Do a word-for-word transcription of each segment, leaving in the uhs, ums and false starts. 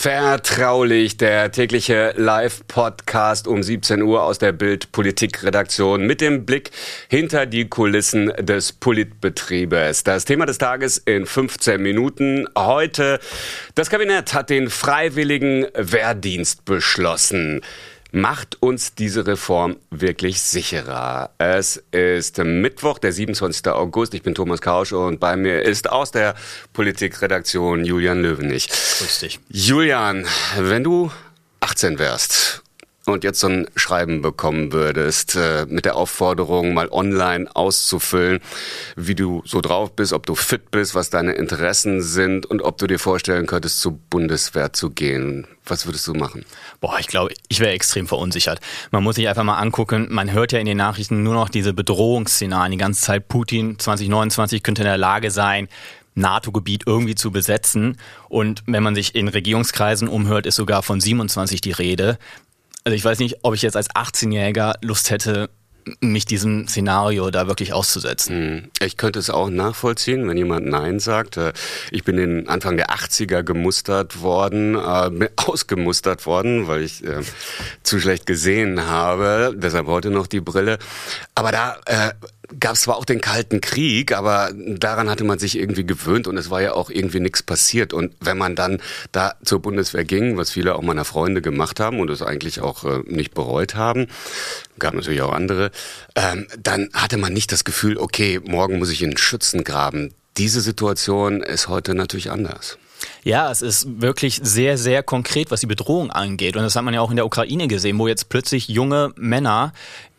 Vertraulich, der tägliche Live-Podcast um siebzehn Uhr aus der Bild-Politik-Redaktion mit dem Blick hinter die Kulissen des Politbetriebes. Das Thema des Tages in fünfzehn Minuten. Heute, das Kabinett hat den freiwilligen Wehrdienst beschlossen. Macht uns diese Reform wirklich sicherer? Es ist Mittwoch, der siebenundzwanzigster August. Ich bin Thomas Kausch und bei mir ist aus der Politikredaktion Julian Löwenich. Grüß dich. Julian, wenn du achtzehn wärst und jetzt so ein Schreiben bekommen würdest, äh, mit der Aufforderung, mal online auszufüllen, wie du so drauf bist, ob du fit bist, was deine Interessen sind und ob du dir vorstellen könntest, zur Bundeswehr zu gehen. Was würdest du machen? Boah, ich glaube, ich wäre extrem verunsichert. Man muss sich einfach mal angucken, man hört ja in den Nachrichten nur noch diese Bedrohungsszenarien die ganze Zeit. Putin zwanzig neunundzwanzig könnte in der Lage sein, NATO-Gebiet irgendwie zu besetzen. Und wenn man sich in Regierungskreisen umhört, ist sogar von siebenundzwanzig die Rede. Also ich weiß nicht, ob ich jetzt als achtzehnjähriger Lust hätte, mich diesem Szenario da wirklich auszusetzen. Ich könnte es auch nachvollziehen, wenn jemand Nein sagt. Ich bin in Anfang der achtziger gemustert worden, äh, ausgemustert worden, weil ich äh, zu schlecht gesehen habe. Deshalb heute noch die Brille. Aber da äh, gab es zwar auch den Kalten Krieg, aber daran hatte man sich irgendwie gewöhnt und es war ja auch irgendwie nichts passiert. Und wenn man dann da zur Bundeswehr ging, was viele auch meiner Freunde gemacht haben und es eigentlich auch äh, nicht bereut haben, gab natürlich auch andere, ähm, dann hatte man nicht das Gefühl, okay, morgen muss ich in den Schützengraben. Diese Situation ist heute natürlich anders. Ja, es ist wirklich sehr, sehr konkret, was die Bedrohung angeht. Und das hat man ja auch in der Ukraine gesehen, wo jetzt plötzlich junge Männer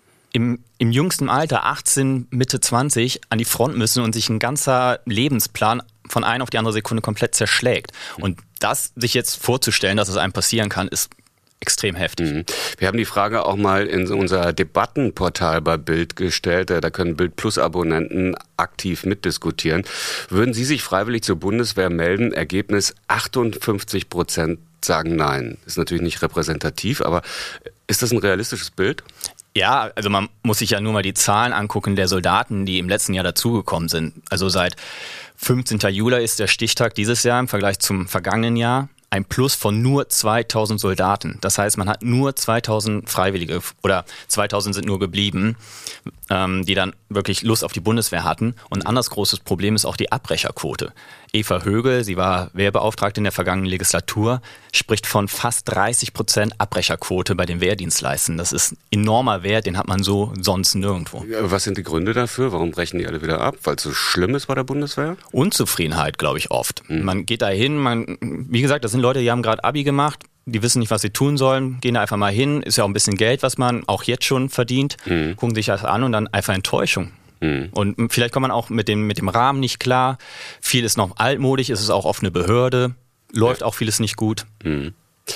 im, im jüngsten Alter, achtzehn, Mitte zwanzig, an die Front müssen und sich ein ganzer Lebensplan von einer auf die andere Sekunde komplett zerschlägt. Und das sich jetzt vorzustellen, dass es einem passieren kann, ist extrem heftig. Mhm. Wir haben die Frage auch mal in unser Debattenportal bei Bild gestellt. Da können Bild Plus Abonnenten aktiv mitdiskutieren. Würden Sie sich freiwillig zur Bundeswehr melden? Ergebnis achtundfünfzig Prozent sagen nein. Ist natürlich nicht repräsentativ, aber ist das ein realistisches Bild? Ja, also man muss sich ja nur mal die Zahlen angucken der Soldaten, die im letzten Jahr dazugekommen sind. Also seit fünfzehnten Juli ist der Stichtag dieses Jahr im Vergleich zum vergangenen Jahr ein Plus von nur zweitausend Soldaten. Das heißt, man hat nur zweitausend Freiwillige oder zweitausend sind nur geblieben, ähm, die dann wirklich Lust auf die Bundeswehr hatten. Und ein anderes großes Problem ist auch die Abbrecherquote. Eva Högel, sie war Wehrbeauftragte in der vergangenen Legislatur, spricht von fast dreißig Prozent Abbrecherquote bei den Wehrdienstleistern. Das ist ein enormer Wert, den hat man so sonst nirgendwo. Was sind die Gründe dafür? Warum brechen die alle wieder ab? Weil es so schlimm ist bei der Bundeswehr? Unzufriedenheit, glaube ich, oft. Mhm. Man geht da hin, man, wie gesagt, das sind Leute, die haben gerade Abi gemacht, die wissen nicht, was sie tun sollen, gehen da einfach mal hin, ist ja auch ein bisschen Geld, was man auch jetzt schon verdient, mhm. gucken sich das an und dann einfach Enttäuschung. Mhm. Und vielleicht kommt man auch mit dem, mit dem Rahmen nicht klar, viel ist noch altmodisch, ist es auch oft eine Behörde, läuft ja auch vieles nicht gut. Mhm.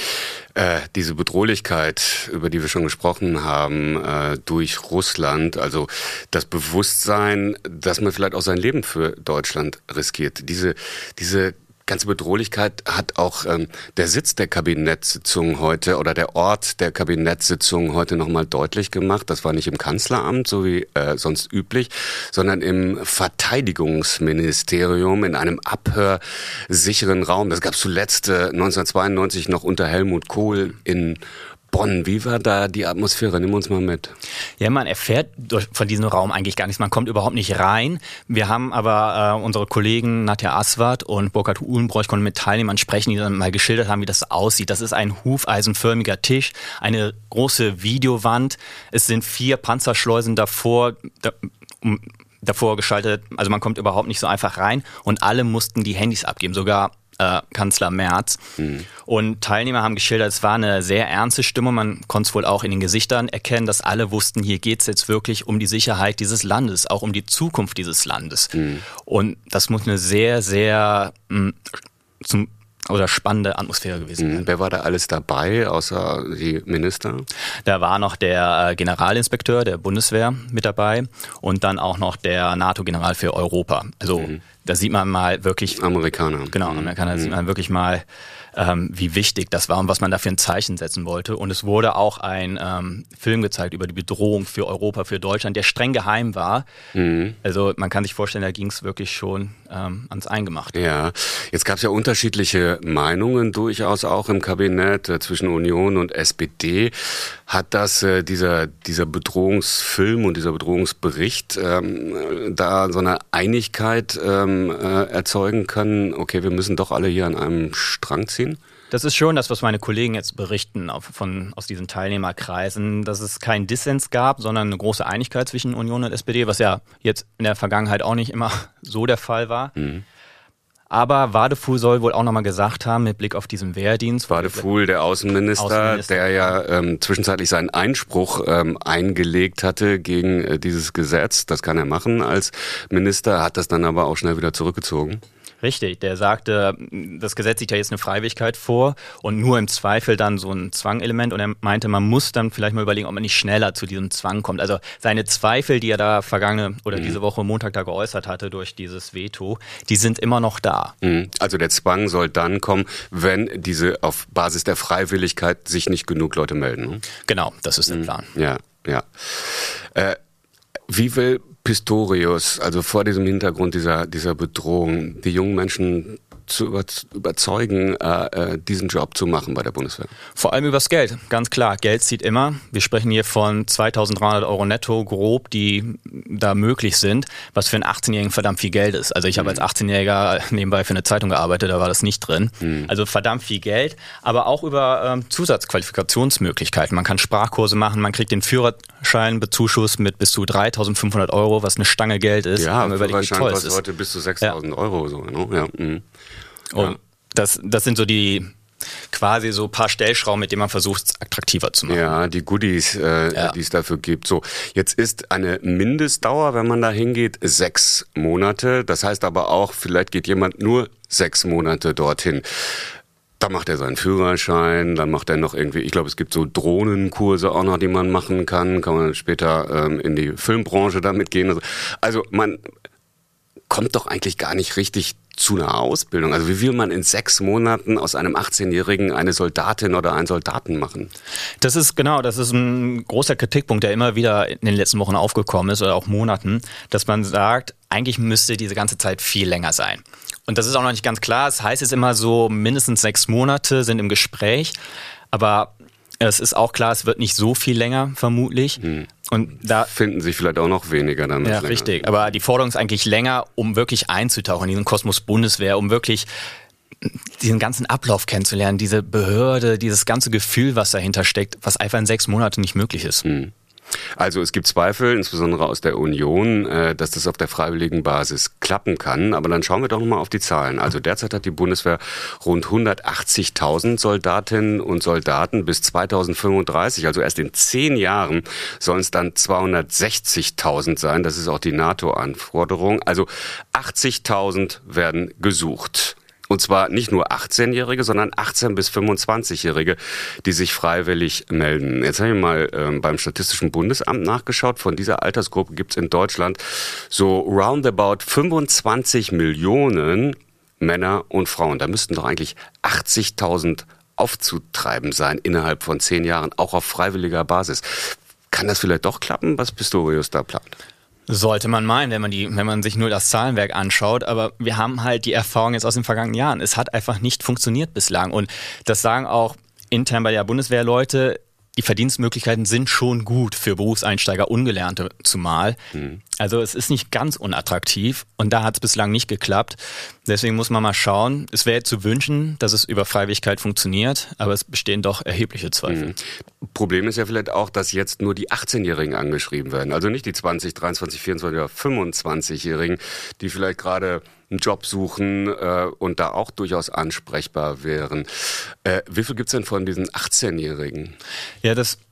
Äh, diese Bedrohlichkeit, über die wir schon gesprochen haben, äh, durch Russland, also das Bewusstsein, dass man vielleicht auch sein Leben für Deutschland riskiert, diese, diese ganze Bedrohlichkeit hat auch ähm, der Sitz der Kabinettssitzung heute oder der Ort der Kabinettssitzung heute nochmal deutlich gemacht. Das war nicht im Kanzleramt, so wie äh, sonst üblich, sondern im Verteidigungsministerium in einem abhörsicheren Raum. Das gab es zuletzt äh, neunzehnhundertzweiundneunzig noch unter Helmut Kohl in Bonn. Wie war da die Atmosphäre? Nimm uns mal mit. Ja, man erfährt von diesem Raum eigentlich gar nichts. Man kommt überhaupt nicht rein. Wir haben aber äh, unsere Kollegen Nadja Aswad und Burkhard Uhlenbroich konnten mit Teilnehmern sprechen, die dann mal geschildert haben, wie das aussieht. Das ist ein hufeisenförmiger Tisch, eine große Videowand. Es sind vier Panzerschleusen davor, da, um, davor geschaltet. Also man kommt überhaupt nicht so einfach rein. Und alle mussten die Handys abgeben, sogar Äh, Kanzler Merz. Mhm. Und Teilnehmer haben geschildert, es war eine sehr ernste Stimmung. Man konnte es wohl auch in den Gesichtern erkennen, dass alle wussten, hier geht es jetzt wirklich um die Sicherheit dieses Landes, auch um die Zukunft dieses Landes. Mhm. Und das muss eine sehr, sehr mh, zum oder spannende Atmosphäre gewesen sein. Wer war da alles dabei, außer die Minister? Da war noch der Generalinspekteur der Bundeswehr mit dabei und dann auch noch der NATO-General für Europa. Also mhm. da sieht man mal wirklich... Amerikaner. Genau, Amerikaner, da mhm. sieht man wirklich mal, ähm, wie wichtig das war und was man da für ein Zeichen setzen wollte. Und es wurde auch ein ähm, Film gezeigt über die Bedrohung für Europa, für Deutschland, der streng geheim war. Mhm. Also man kann sich vorstellen, da ging es wirklich schon ähm, ans Eingemachte. Ja, jetzt gab es ja unterschiedliche Meinungen durchaus auch im Kabinett äh, zwischen Union und S P D. Hat das äh, dieser, dieser Bedrohungsfilm und dieser Bedrohungsbericht ähm, da so eine Einigkeit ähm, äh, erzeugen können? Okay, wir müssen doch alle hier an einem Strang ziehen? Das ist schon das, was meine Kollegen jetzt berichten auf, von, aus diesen Teilnehmerkreisen, dass es keinen Dissens gab, sondern eine große Einigkeit zwischen Union und S P D, was ja jetzt in der Vergangenheit auch nicht immer so der Fall war. Mhm. Aber Wadefuhl soll wohl auch nochmal gesagt haben, mit Blick auf diesen Wehrdienst. Wadefuhl, der Außenminister, Außenminister, der ja ähm, zwischenzeitlich seinen Einspruch ähm, eingelegt hatte gegen äh, dieses Gesetz. Das kann er machen als Minister, hat das dann aber auch schnell wieder zurückgezogen. Richtig, der sagte, das Gesetz sieht ja jetzt eine Freiwilligkeit vor und nur im Zweifel dann so ein Zwangelement, und er meinte, man muss dann vielleicht mal überlegen, ob man nicht schneller zu diesem Zwang kommt. Also seine Zweifel, die er da vergangene oder mhm. diese Woche Montag da geäußert hatte durch dieses Veto, die sind immer noch da. Mhm. Also der Zwang soll dann kommen, wenn diese auf Basis der Freiwilligkeit sich nicht genug Leute melden. Ne? Genau, das ist der mhm. Plan. Ja, ja. Äh, wie will Pistorius, also vor diesem Hintergrund dieser, dieser Bedrohung, die jungen Menschen zu über, überzeugen, äh, diesen Job zu machen bei der Bundeswehr? Vor allem übers Geld, ganz klar. Geld zieht immer. Wir sprechen hier von zweitausenddreihundert Euro netto grob, die da möglich sind, was für einen achtzehnjährigen verdammt viel Geld ist. Also ich mhm. habe als achtzehnjähriger nebenbei für eine Zeitung gearbeitet, da war das nicht drin. Mhm. Also verdammt viel Geld, aber auch über ähm, Zusatzqualifikationsmöglichkeiten. Man kann Sprachkurse machen, man kriegt den Führerschein bezuschusst mit bis zu dreitausendfünfhundert Euro, was eine Stange Geld ist. Ja, Führerschein kostet heute bis zu sechstausend ja. Euro. So, ne? Ja. Mhm. Und ja. das, das sind so die quasi so ein paar Stellschrauben, mit denen man versucht, es attraktiver zu machen. Ja, die Goodies, äh, ja. die es dafür gibt. So, jetzt ist eine Mindestdauer, wenn man da hingeht, sechs Monate. Das heißt aber auch, vielleicht geht jemand nur sechs Monate dorthin. Da macht er seinen Führerschein, dann macht er noch irgendwie, ich glaube, es gibt so Drohnenkurse auch noch, die man machen kann. Kann man später ähm, in die Filmbranche damit gehen. Also, also man kommt doch eigentlich gar nicht richtig zu einer Ausbildung. Also wie will man in sechs Monaten aus einem achtzehnjährigen eine Soldatin oder einen Soldaten machen? Das ist genau, das ist ein großer Kritikpunkt, der immer wieder in den letzten Wochen aufgekommen ist oder auch Monaten, dass man sagt, eigentlich müsste diese ganze Zeit viel länger sein. Und das ist auch noch nicht ganz klar. Es heißt jetzt immer so, mindestens sechs Monate sind im Gespräch, aber es ist auch klar, es wird nicht so viel länger, vermutlich. Hm. Und da finden sich vielleicht auch noch weniger damit. Ja, länger. Richtig. Aber die Forderung ist eigentlich länger, um wirklich einzutauchen in diesen Kosmos Bundeswehr, um wirklich diesen ganzen Ablauf kennenzulernen, diese Behörde, dieses ganze Gefühl, was dahinter steckt, was einfach in sechs Monaten nicht möglich ist. Hm. Also es gibt Zweifel, insbesondere aus der Union, äh, dass das auf der freiwilligen Basis klappen kann. Aber dann schauen wir doch nochmal auf die Zahlen. Also derzeit hat die Bundeswehr rund hundertachtzigtausend Soldatinnen und Soldaten bis zweitausendfünfunddreißig. Also erst in zehn Jahren sollen es dann zweihundertsechzigtausend sein. Das ist auch die NATO-Anforderung. Also achtzigtausend werden gesucht. Und zwar nicht nur achtzehnjährige, sondern achtzehn- bis fünfundzwanzigjährige, die sich freiwillig melden. Jetzt habe ich mal ähm, beim Statistischen Bundesamt nachgeschaut. Von dieser Altersgruppe gibt es in Deutschland so roundabout fünfundzwanzig Millionen Männer und Frauen. Da müssten doch eigentlich achtzigtausend aufzutreiben sein innerhalb von zehn Jahren, auch auf freiwilliger Basis. Kann das vielleicht doch klappen, was Pistorius da plant? Sollte man meinen, wenn man die, wenn man sich nur das Zahlenwerk anschaut, aber wir haben halt die Erfahrung jetzt aus den vergangenen Jahren. Es hat einfach nicht funktioniert bislang und das sagen auch intern bei der Bundeswehr Leute, die Verdienstmöglichkeiten sind schon gut für Berufseinsteiger, Ungelernte zumal. Mhm. Also es ist nicht ganz unattraktiv und da hat es bislang nicht geklappt. Deswegen muss man mal schauen. Es wäre zu wünschen, dass es über Freiwilligkeit funktioniert, aber es bestehen doch erhebliche Zweifel. Mhm. Problem ist ja vielleicht auch, dass jetzt nur die achtzehnjährigen angeschrieben werden. Also nicht die zwanzig, dreiundzwanzig, vierundzwanzig oder fünfundzwanzigjährigen, die vielleicht gerade einen Job suchen äh, und da auch durchaus ansprechbar wären. Äh, wie viel gibt es denn von diesen achtzehnjährigen? Ja, das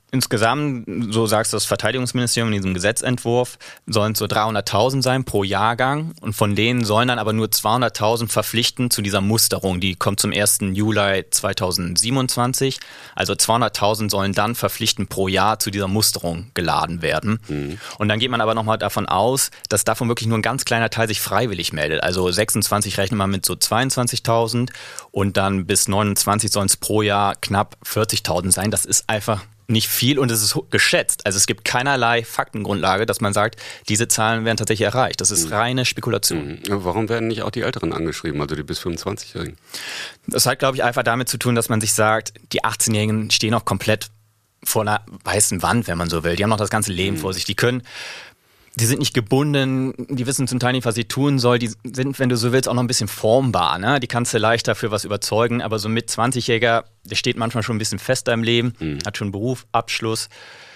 Insgesamt, so sagst das Verteidigungsministerium in diesem Gesetzentwurf, sollen es so dreihunderttausend sein pro Jahrgang und von denen sollen dann aber nur zweihunderttausend verpflichten zu dieser Musterung. Die kommt zum ersten Juli zweitausendsiebenundzwanzig. Also zweihunderttausend sollen dann verpflichtend pro Jahr zu dieser Musterung geladen werden. Mhm. Und dann geht man aber nochmal davon aus, dass davon wirklich nur ein ganz kleiner Teil sich freiwillig meldet. Also sechsundzwanzig rechnet man mit so zweiundzwanzigtausend und dann bis neunundzwanzig sollen es pro Jahr knapp vierzigtausend sein. Das ist einfach nicht viel und es ist geschätzt. Also es gibt keinerlei Faktengrundlage, dass man sagt, diese Zahlen werden tatsächlich erreicht. Das ist mhm. reine Spekulation. Mhm. Warum werden nicht auch die Älteren angeschrieben, also die bis fünfundzwanzigjährigen? Das hat, glaube ich, einfach damit zu tun, dass man sich sagt, die achtzehnjährigen stehen noch komplett vor einer weißen Wand, wenn man so will. Die haben noch das ganze Leben mhm. vor sich. Die können... Die sind nicht gebunden, die wissen zum Teil nicht, was sie tun soll. Die sind, wenn du so willst, auch noch ein bisschen formbar. Ne? Die kannst du leichter für was überzeugen. Aber so mit zwanzigjähriger, der steht manchmal schon ein bisschen fester im Leben, mhm. hat schon Beruf, Abschluss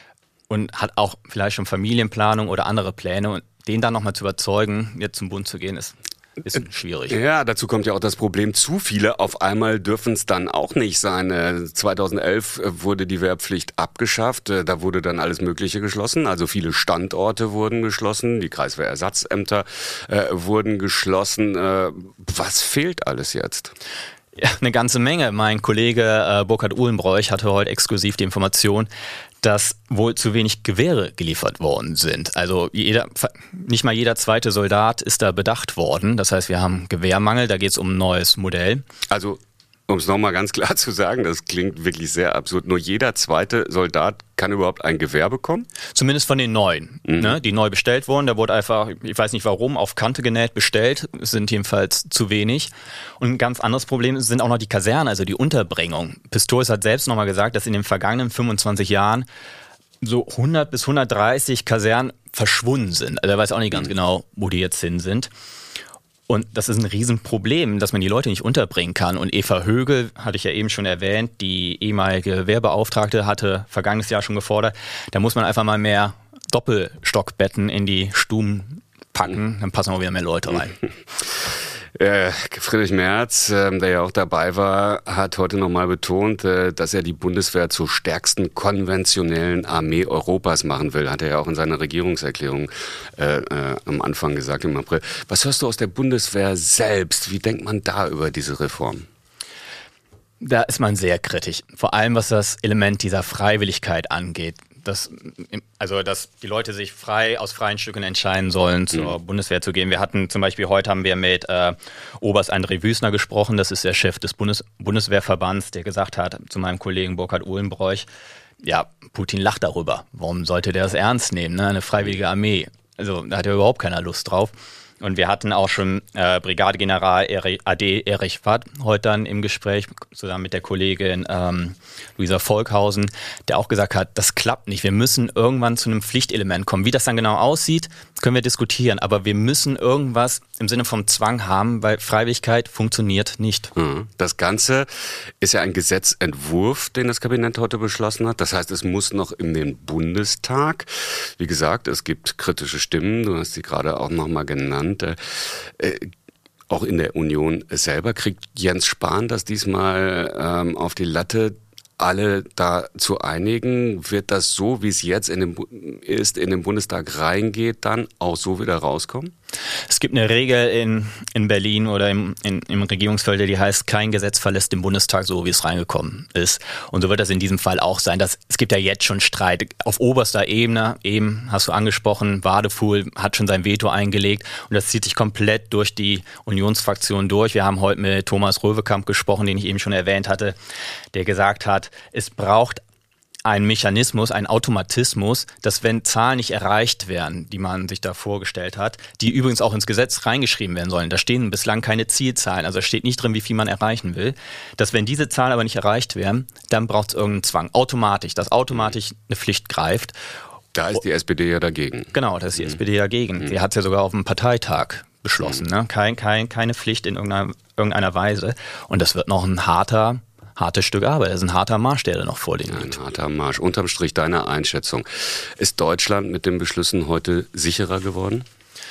und hat auch vielleicht schon Familienplanung oder andere Pläne. Und den dann nochmal zu überzeugen, jetzt zum Bund zu gehen, ist... Ist schwierig. Ja, dazu kommt ja auch das Problem, zu viele auf einmal dürfen es dann auch nicht sein. zweitausendelf wurde die Wehrpflicht abgeschafft, da wurde dann alles Mögliche geschlossen, also viele Standorte wurden geschlossen, die Kreiswehrersatzämter äh, wurden geschlossen. Äh, was fehlt alles jetzt? Ja, eine ganze Menge. Mein Kollege äh, Burkhard Uhlenbroich hatte heute exklusiv die Information, dass wohl zu wenig Gewehre geliefert worden sind. Also jeder, nicht mal jeder zweite Soldat ist da bedacht worden. Das heißt, wir haben Gewehrmangel, da geht es um ein neues Modell. Also um es nochmal ganz klar zu sagen, das klingt wirklich sehr absurd. Nur jeder zweite Soldat kann überhaupt ein Gewehr bekommen? Zumindest von den neuen, mhm. ne, die neu bestellt wurden. Da wurde einfach, ich weiß nicht warum, auf Kante genäht bestellt. Es sind jedenfalls zu wenig. Und ein ganz anderes Problem sind auch noch die Kasernen, also die Unterbringung. Pistorius hat selbst nochmal gesagt, dass in den vergangenen fünfundzwanzig Jahren so hundert bis hundertdreißig Kasernen verschwunden sind. Also er weiß auch nicht ganz mhm. genau, wo die jetzt hin sind. Und das ist ein Riesenproblem, dass man die Leute nicht unterbringen kann. Und Eva Högel, hatte ich ja eben schon erwähnt, die ehemalige Wehrbeauftragte, hatte vergangenes Jahr schon gefordert, da muss man einfach mal mehr Doppelstockbetten in die Stuben packen, dann passen auch wieder mehr Leute rein. Äh, Friedrich Merz, äh, der ja auch dabei war, hat heute nochmal betont, äh, dass er die Bundeswehr zur stärksten konventionellen Armee Europas machen will. Hat er ja auch in seiner Regierungserklärung äh, äh, am Anfang gesagt, im April. Was hörst du aus der Bundeswehr selbst? Wie denkt man da über diese Reform? Da ist man sehr kritisch, vor allem was das Element dieser Freiwilligkeit angeht. Das, also, dass die Leute sich frei aus freien Stücken entscheiden sollen, zur mhm. Bundeswehr zu gehen. Wir hatten zum Beispiel, heute haben wir mit äh, Oberst André Wüßner gesprochen, das ist der Chef des Bundes, Bundeswehrverbands, der gesagt hat zu meinem Kollegen Burkhard Uhlenbroich, ja, Putin lacht darüber. Warum sollte der das ernst nehmen, ne? Eine freiwillige Armee. Also, da hat er überhaupt keiner Lust drauf. Und wir hatten auch schon äh, Brigadegeneral A D Erich Watt heute dann im Gespräch, zusammen mit der Kollegin ähm, Luisa Volkhausen, der auch gesagt hat, das klappt nicht. Wir müssen irgendwann zu einem Pflichtelement kommen. Wie das dann genau aussieht, können wir diskutieren. Aber wir müssen irgendwas im Sinne vom Zwang haben, weil Freiwilligkeit funktioniert nicht. Das Ganze ist ja ein Gesetzentwurf, den das Kabinett heute beschlossen hat. Das heißt, es muss noch in den Bundestag. Wie gesagt, es gibt kritische Stimmen. Du hast sie gerade auch nochmal genannt. Äh, auch in der Union selber kriegt Jens Spahn das diesmal ähm, auf die Latte, alle da zu einigen. Wird das so, wie es jetzt in den, ist, in den Bundestag reingeht, dann auch so wieder rauskommen? Es gibt eine Regel in, in Berlin oder im, in, im Regierungsfeld, die heißt, kein Gesetz verlässt den Bundestag so, wie es reingekommen ist. Und so wird das in diesem Fall auch sein. Das, es gibt ja jetzt schon Streit auf oberster Ebene. Eben hast du angesprochen, Wadefuhl hat schon sein Veto eingelegt und das zieht sich komplett durch die Unionsfraktion durch. Wir haben heute mit Thomas Röwekamp gesprochen, den ich eben schon erwähnt hatte, der gesagt hat, es braucht ein Mechanismus, ein Automatismus, dass wenn Zahlen nicht erreicht werden, die man sich da vorgestellt hat, die übrigens auch ins Gesetz reingeschrieben werden sollen, da stehen bislang keine Zielzahlen, also steht nicht drin, wie viel man erreichen will, dass wenn diese Zahlen aber nicht erreicht werden, dann braucht es irgendeinen Zwang, automatisch, dass automatisch eine Pflicht greift. Da ist die S P D ja dagegen. Genau, da ist die mhm. S P D dagegen. Mhm. Sie hat es ja sogar auf dem Parteitag beschlossen, mhm. ne? kein, kein, keine Pflicht in irgendeiner, irgendeiner Weise und das wird noch ein harter Hartes Stück Arbeit, das ist ein harter Marsch, der da noch vor denen liegt. Ein harter Marsch. Unterm Strich deine Einschätzung. Ist Deutschland mit den Beschlüssen heute sicherer geworden?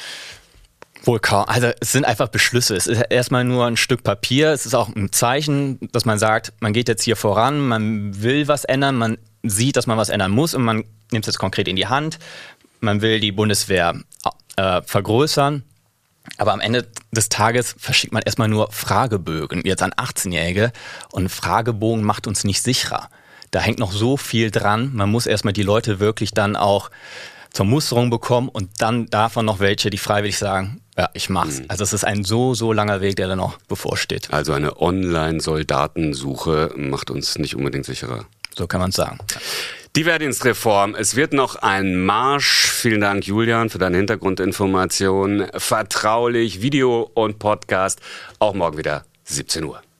Wohl kaum. Also es sind einfach Beschlüsse. Es ist erstmal nur ein Stück Papier. Es ist auch ein Zeichen, dass man sagt, man geht jetzt hier voran, man will was ändern, man sieht, dass man was ändern muss und man nimmt es jetzt konkret in die Hand. Man will die Bundeswehr äh, vergrößern. Aber am Ende des Tages verschickt man erstmal nur Fragebögen, jetzt an achtzehnjährige. Und ein Fragebogen macht uns nicht sicherer. Da hängt noch so viel dran. Man muss erstmal die Leute wirklich dann auch zur Musterung bekommen und dann davon noch welche, die freiwillig sagen, ja, ich mach's. Mhm. Also es ist ein so, so langer Weg, der da noch bevorsteht. Also eine Online-Soldatensuche macht uns nicht unbedingt sicherer. So kann man es sagen. Die Wehrdienstreform. Es wird noch ein Marsch. Vielen Dank, Julian, für deine Hintergrundinformationen. Vertraulich, Video und Podcast. Auch morgen wieder siebzehn Uhr.